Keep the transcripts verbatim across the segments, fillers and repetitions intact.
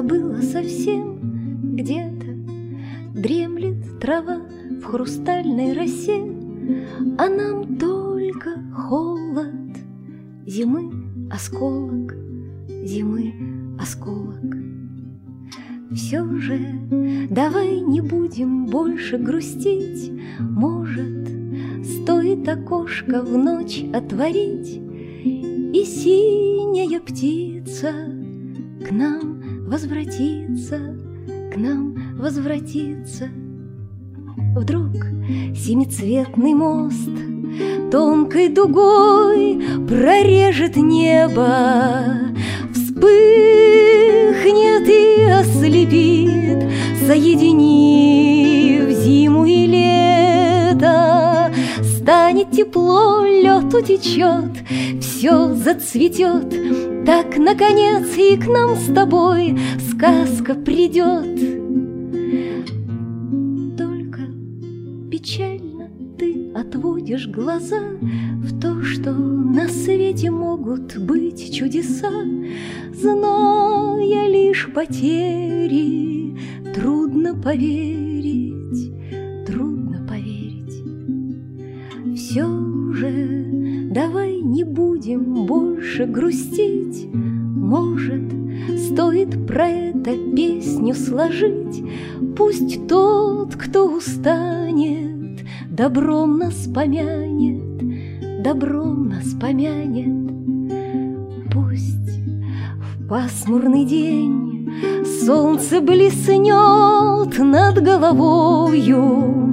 забыла совсем. Где-то дремлет трава в хрустальной росе, а нам только холод зимы осколок, зимы осколок. Все же давай не будем больше грустить. Может, стоит окошко в ночь отворить, и синяя птица к нам возвратится, к нам возвратится. Вдруг семицветный мост тонкой дугой прорежет небо, вспыхнет и ослепит, соединив зиму и лето. Станет тепло, лед утечет, все зацветет. Так, наконец, и к нам с тобой сказка придет. Только печально ты отводишь глаза в то, что на свете могут быть чудеса. Зная лишь потери, трудно поверить, трудно поверить. Все же давай не будем больше грустить. Может, стоит про это песню сложить. Пусть тот, кто устанет, добром нас помянет, добром нас помянет. Пусть в пасмурный день солнце блеснет над головою,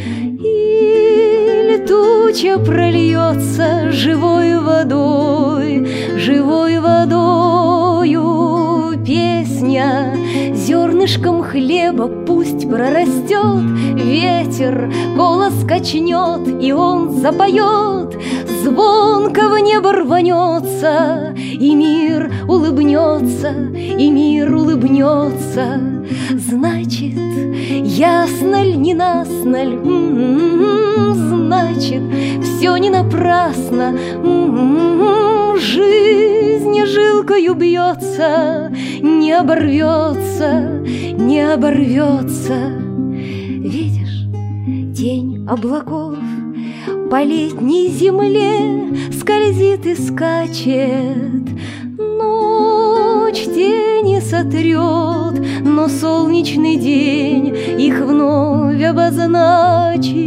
или туча прольется живой водой, живой водою. Песня зернышком хлеба пусть прорастет, ветер голос качнет, и он запоет, звонко в небо рванется, и мир улыбнется, и мир улыбнется. Значит, ясно ль, не насно ль, м-м-м, значит, все не напрасно, м-м-м, жизнь жилкою бьется, не оборвется, не оборвется. Видишь, тень облаков по летней земле скользит и скачет. Ночь тени сотрет, но солнечный день их вновь обозначит.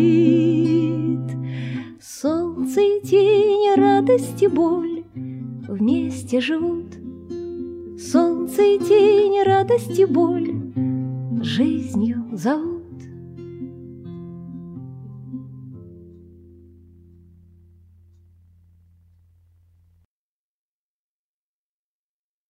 Солнце и тень, радость и боль вместе живут. Солнце и тень, радость и боль жизнью зовут.